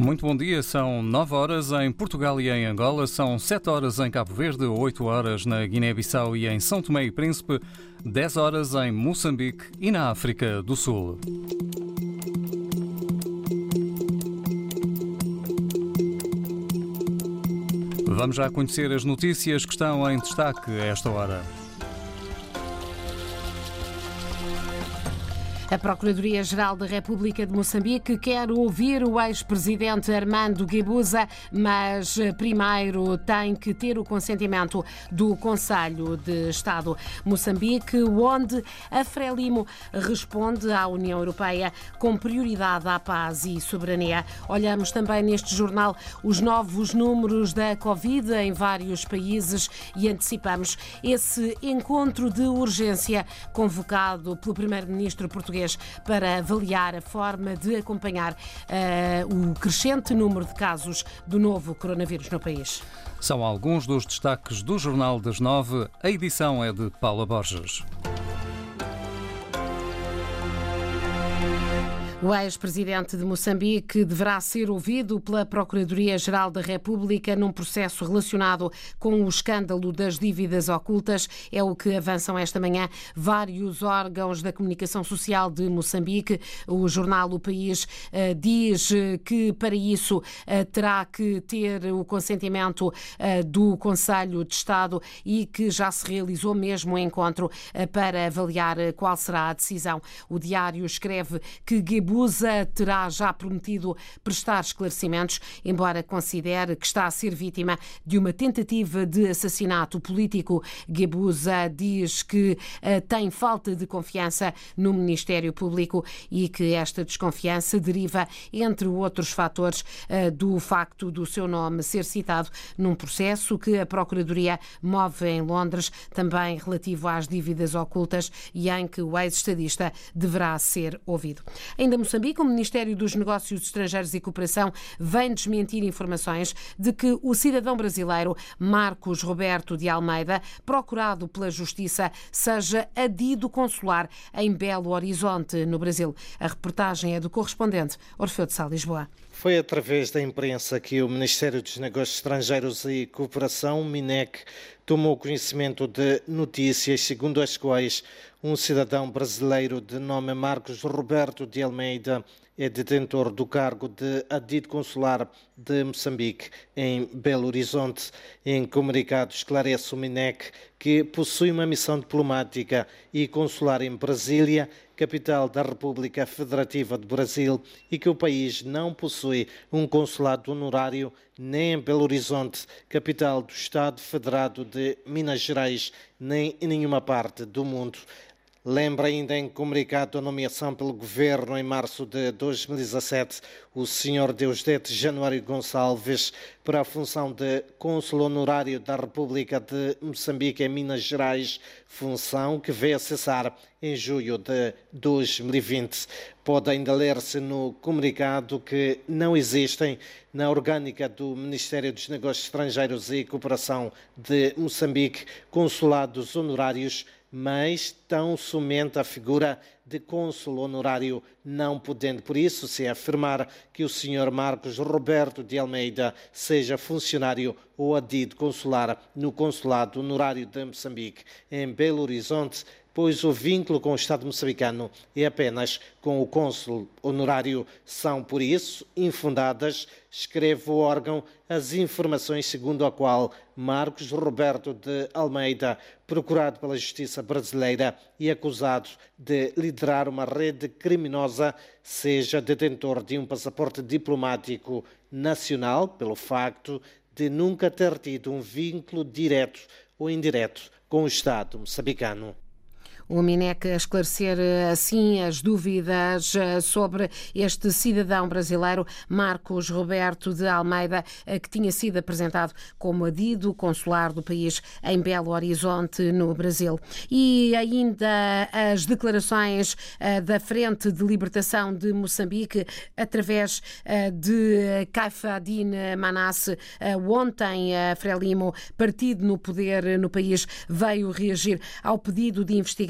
Muito bom dia, são 9 horas em Portugal e em Angola, são 7 horas em Cabo Verde, 8 horas na Guiné-Bissau e em São Tomé e Príncipe, 10 horas em Moçambique e na África do Sul. Vamos já conhecer as notícias que estão em destaque a esta hora. A Procuradoria-Geral da República de Moçambique quer ouvir o ex-presidente Armando Guebuza, mas primeiro tem que ter o consentimento do Conselho de Estado. Moçambique, onde a Frelimo responde à União Europeia com prioridade à paz e soberania. Olhamos também neste jornal os novos números da Covid em vários países e antecipamos esse encontro de urgência convocado pelo primeiro-ministro português para avaliar a forma de acompanhar o crescente número de casos do novo coronavírus no país. São alguns dos destaques do Jornal das 9. A edição é de Paula Borges. O ex-presidente de Moçambique deverá ser ouvido pela Procuradoria-Geral da República num processo relacionado com o escândalo das dívidas ocultas. É o que avançam esta manhã vários órgãos da comunicação social de Moçambique. O jornal O País diz que para isso terá que ter o consentimento do Conselho de Estado e que já se realizou mesmo um encontro para avaliar qual será a decisão. O Diário escreve que Guebuza terá já prometido prestar esclarecimentos, embora considere que está a ser vítima de uma tentativa de assassinato político. Guebuza diz que tem falta de confiança no Ministério Público e que esta desconfiança deriva, entre outros fatores, do facto do seu nome ser citado num processo que a Procuradoria move em Londres, também relativo às dívidas ocultas e em que o ex-estadista deverá ser ouvido. Ainda Moçambique, o Ministério dos Negócios Estrangeiros e Cooperação vem desmentir informações de que o cidadão brasileiro Marcos Roberto de Almeida, procurado pela Justiça, seja adido consular em Belo Horizonte, no Brasil. A reportagem é do correspondente Orfeu de Sá, Lisboa. Foi através da imprensa que o Ministério dos Negócios Estrangeiros e Cooperação, MINEC, tomou conhecimento de notícias segundo as quais um cidadão brasileiro de nome Marcos Roberto de Almeida é detentor do cargo de adido consular de Moçambique em Belo Horizonte. Em comunicado esclarece o MINEC que possui uma missão diplomática e consular em Brasília, capital da República Federativa do Brasil, e que o país não possui um consulado honorário nem em Belo Horizonte, capital do Estado Federado de Minas Gerais, nem em nenhuma parte do mundo. Lembra ainda em comunicado a nomeação pelo Governo em março de 2017 o Sr. Deusdete Januário Gonçalves para a função de cônsul honorário da República de Moçambique em Minas Gerais, função que veio a cessar em julho de 2020. Pode ainda ler-se no comunicado que não existem na orgânica do Ministério dos Negócios Estrangeiros e Cooperação de Moçambique consulados honorários, mas tão somente a figura de cônsul honorário, não podendo por isso se afirmar que o Sr. Marcos Roberto de Almeida seja funcionário ou adido consular no Consulado Honorário de Moçambique em Belo Horizonte, pois o vínculo com o Estado moçambicano é apenas com o cônsul honorário. São, por isso, infundadas, escreve o órgão, as informações segundo a qual Marcos Roberto de Almeida, procurado pela Justiça brasileira e acusado de liderar uma rede criminosa, seja detentor de um passaporte diplomático nacional pelo facto de nunca ter tido um vínculo direto ou indireto com o Estado moçambicano. O MINEC a esclarecer assim as dúvidas sobre este cidadão brasileiro, Marcos Roberto de Almeida, que tinha sido apresentado como adido consular do país em Belo Horizonte, no Brasil. E ainda as declarações da Frente de Libertação de Moçambique, através de Caifadine Manasse. Ontem, a Frelimo, partido no poder no país, veio reagir ao pedido de investigação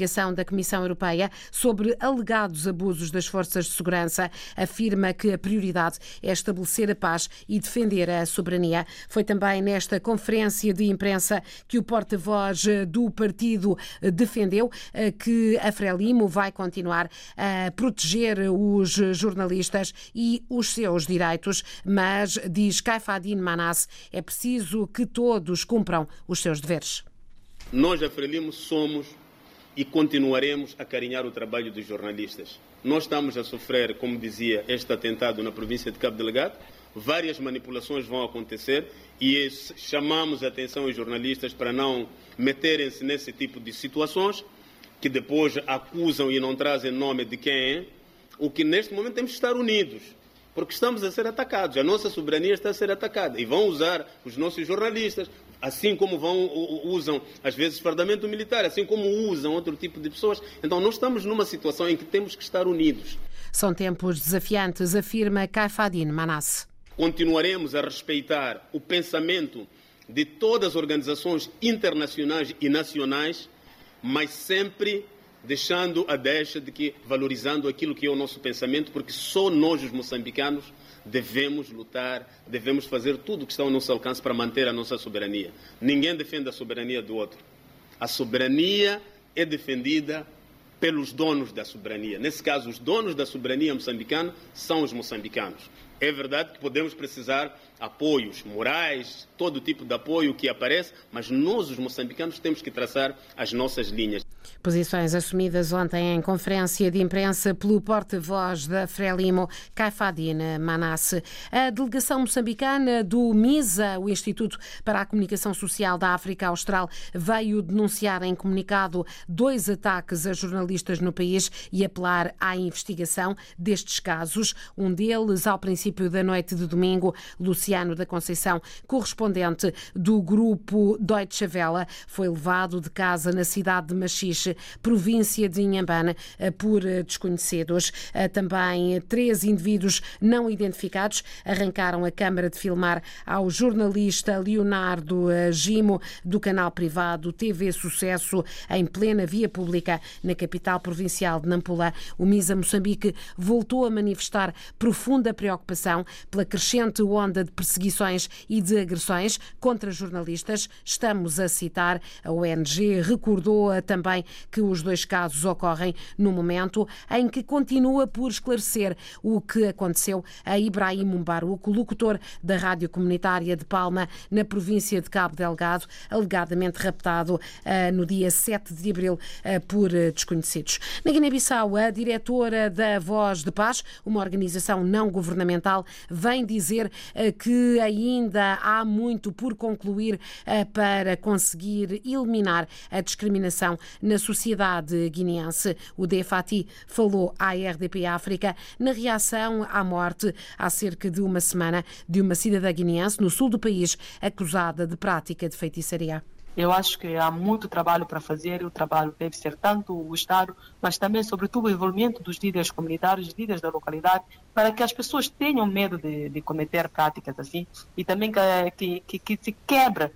investigação da Comissão Europeia sobre alegados abusos das forças de segurança. Afirma que a prioridade é estabelecer a paz e defender a soberania. Foi também nesta conferência de imprensa que o porta-voz do partido defendeu que a Frelimo vai continuar a proteger os jornalistas e os seus direitos, mas, diz Kaifaddin Manasse, é preciso que todos cumpram os seus deveres. Nós, a Frelimo, somos e continuaremos a acarinhar o trabalho dos jornalistas. Nós estamos a sofrer, como dizia, este atentado na província de Cabo Delgado. Várias manipulações vão acontecer e chamamos a atenção aos jornalistas para não meterem-se nesse tipo de situações que depois acusam e não trazem nome de quem é. O que neste momento temos que estar unidos, porque estamos a ser atacados. A nossa soberania está a ser atacada e vão usar os nossos jornalistas, assim como usam às vezes fardamento militar, assim como usam outro tipo de pessoas. Então nós estamos numa situação em que temos que estar unidos. São tempos desafiantes, afirma Kaifaddin Manasse. Continuaremos a respeitar o pensamento de todas as organizações internacionais e nacionais, mas sempre deixando a deixa de que valorizando aquilo que é o nosso pensamento, porque só nós, os moçambicanos, devemos lutar, devemos fazer tudo o que está ao nosso alcance para manter a nossa soberania. Ninguém defende a soberania do outro. A soberania é defendida pelos donos da soberania. Nesse caso, os donos da soberania moçambicana são os moçambicanos. É verdade que podemos precisar apoios morais, todo tipo de apoio que aparece, mas nós, os moçambicanos, temos que traçar as nossas linhas. Posições assumidas ontem em conferência de imprensa pelo porta-voz da Frelimo, Kaifaddin Manasse. A delegação moçambicana do MISA, o Instituto para a Comunicação Social da África Austral, veio denunciar em comunicado 2 ataques a jornalistas no país e apelar à investigação destes casos. Um deles, ao princípio da noite de domingo, Luciano da Conceição, correspondente do grupo Deutsche Welle, foi levado de casa na cidade de Machixe, província de Inhambane, por desconhecidos. Também 3 indivíduos não identificados arrancaram a câmara de filmar ao jornalista Leonardo Gimo, do canal privado TV Sucesso, em plena via pública na capital provincial de Nampula. O MISA Moçambique voltou a manifestar profunda preocupação pela crescente onda de perseguições e de agressões contra jornalistas. Estamos a citar, a ONG recordou também que os 2 casos ocorrem no momento em que continua por esclarecer o que aconteceu a Ibrahim Mbaruco, locutor da rádio comunitária de Palma, na província de Cabo Delgado, alegadamente raptado no dia 7 de abril por desconhecidos. Na Guiné-Bissau, a diretora da Voz de Paz, uma organização não governamental, vem dizer que ainda há muito por concluir para conseguir eliminar a discriminação na sociedade guineense. O DFATI falou à RDP África na reação à morte há cerca de uma semana de uma cidadã guineense no sul do país acusada de prática de feitiçaria. Eu acho que há muito trabalho para fazer e o trabalho deve ser tanto o Estado, mas também, sobretudo, o envolvimento dos líderes comunitários, líderes da localidade, para que as pessoas tenham medo de cometer práticas assim e também que se quebra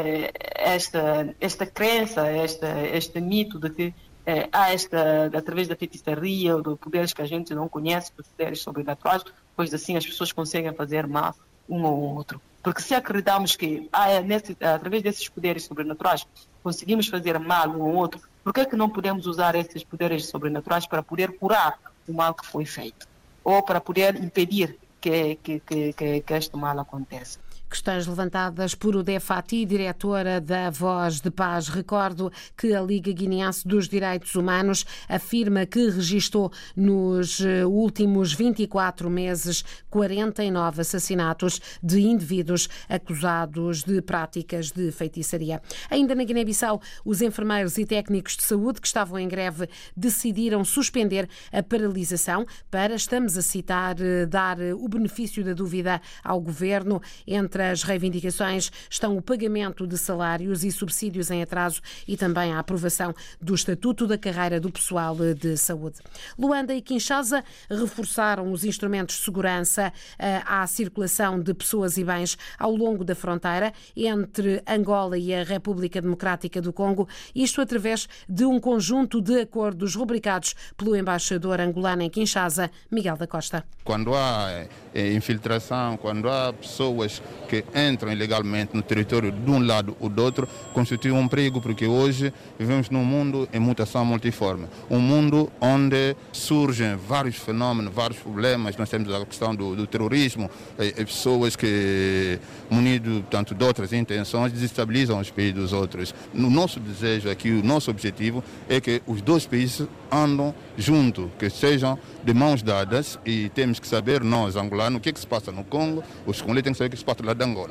esta crença, este mito de que há através da feitiçaria ou de poderes que a gente não conhece, poderes sobrenaturais, pois assim as pessoas conseguem fazer mal um ao outro. Porque se acreditamos que através desses poderes sobrenaturais conseguimos fazer mal um ao outro, por que não podemos usar esses poderes sobrenaturais para poder curar o mal que foi feito? Ou para poder impedir que este mal aconteça? Questões levantadas por o DFATI, diretora da Voz de Paz. Recordo que a Liga Guineense dos Direitos Humanos afirma que registou nos últimos 24 meses 49 assassinatos de indivíduos acusados de práticas de feitiçaria. Ainda na Guiné-Bissau, os enfermeiros e técnicos de saúde que estavam em greve decidiram suspender a paralisação para, estamos a citar, dar o benefício da dúvida ao governo entre Entre as reivindicações estão o pagamento de salários e subsídios em atraso e também a aprovação do Estatuto da Carreira do Pessoal de Saúde. Luanda e Kinshasa reforçaram os instrumentos de segurança à circulação de pessoas e bens ao longo da fronteira entre Angola e a República Democrática do Congo, isto através de um conjunto de acordos rubricados pelo embaixador angolano em Kinshasa, Miguel da Costa. Quando há infiltração, quando há pessoas que entram ilegalmente no território de um lado ou do outro, constitui um perigo, porque hoje vivemos num mundo em mutação multiforme. Um mundo onde surgem vários fenómenos, vários problemas. Nós temos a questão do terrorismo, pessoas que, munidos tanto de outras intenções, desestabilizam os países dos outros. O nosso desejo aqui, o nosso objetivo é que os dois países andam juntos, que sejam de mãos dadas, e temos que saber, nós, angolanos, o que se passa no Congo, os congoleses têm que saber o que se passa lá de Angola.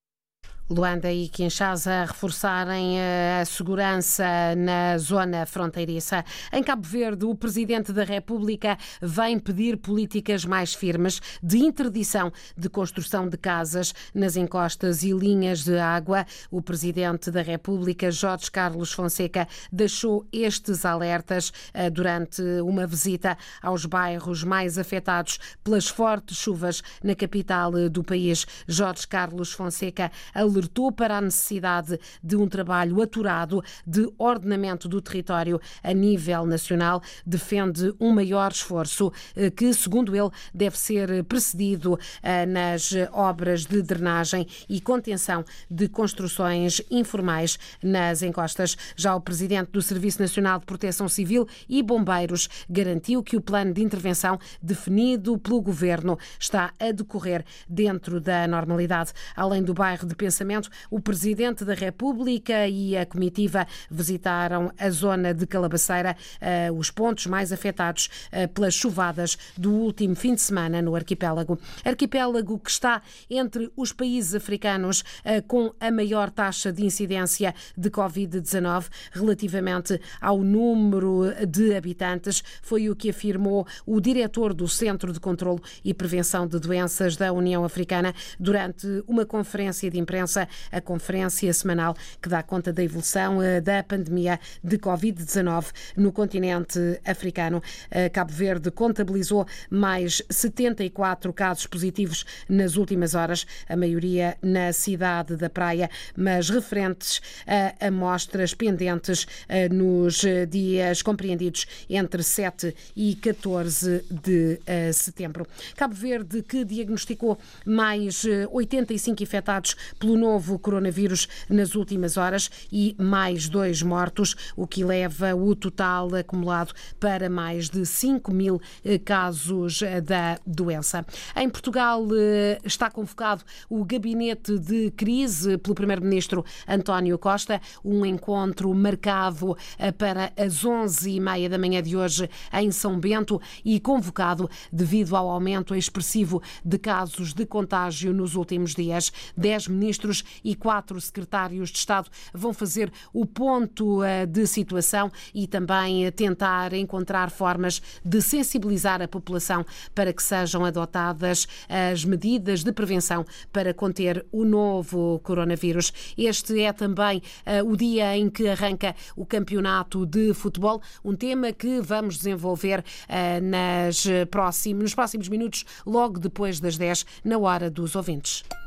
Luanda e Kinshasa reforçarem a segurança na zona fronteiriça. Em Cabo Verde, o Presidente da República vem pedir políticas mais firmes de interdição de construção de casas nas encostas e linhas de água. O Presidente da República, Jorge Carlos Fonseca, deixou estes alertas durante uma visita aos bairros mais afetados pelas fortes chuvas na capital do país. Jorge Carlos Fonseca alertou para a necessidade de um trabalho aturado de ordenamento do território a nível nacional. Defende um maior esforço que, segundo ele, deve ser precedido nas obras de drenagem e contenção de construções informais nas encostas. Já o Presidente do Serviço Nacional de Proteção Civil e Bombeiros garantiu que o plano de intervenção definido pelo Governo está a decorrer dentro da normalidade. Além do bairro de Pensamento, o Presidente da República e a comitiva visitaram a zona de Calabaceira, os pontos mais afetados pelas chuvadas do último fim de semana no arquipélago. Arquipélago que está entre os países africanos com a maior taxa de incidência de Covid-19 relativamente ao número de habitantes, foi o que afirmou o diretor do Centro de Controlo e Prevenção de Doenças da União Africana durante uma conferência de imprensa, a conferência semanal que dá conta da evolução da pandemia de Covid-19 no continente africano. Cabo Verde contabilizou mais 74 casos positivos nas últimas horas, a maioria na cidade da Praia, mas referentes a amostras pendentes nos dias compreendidos entre 7 e 14 de setembro. Cabo Verde, que diagnosticou mais 85 infectados pelo novo coronavírus nas últimas horas e mais 2 mortos, o que leva o total acumulado para mais de 5 mil casos da doença. Em Portugal está convocado o gabinete de crise pelo Primeiro-Ministro António Costa, um encontro marcado para as 11h30 da manhã de hoje em São Bento e convocado devido ao aumento expressivo de casos de contágio nos últimos dias. 10 ministros e 4 secretários de Estado vão fazer o ponto de situação e também tentar encontrar formas de sensibilizar a população para que sejam adotadas as medidas de prevenção para conter o novo coronavírus. Este é também o dia em que arranca o campeonato de futebol, um tema que vamos desenvolver nos próximos minutos, logo depois das 10, na hora dos ouvintes.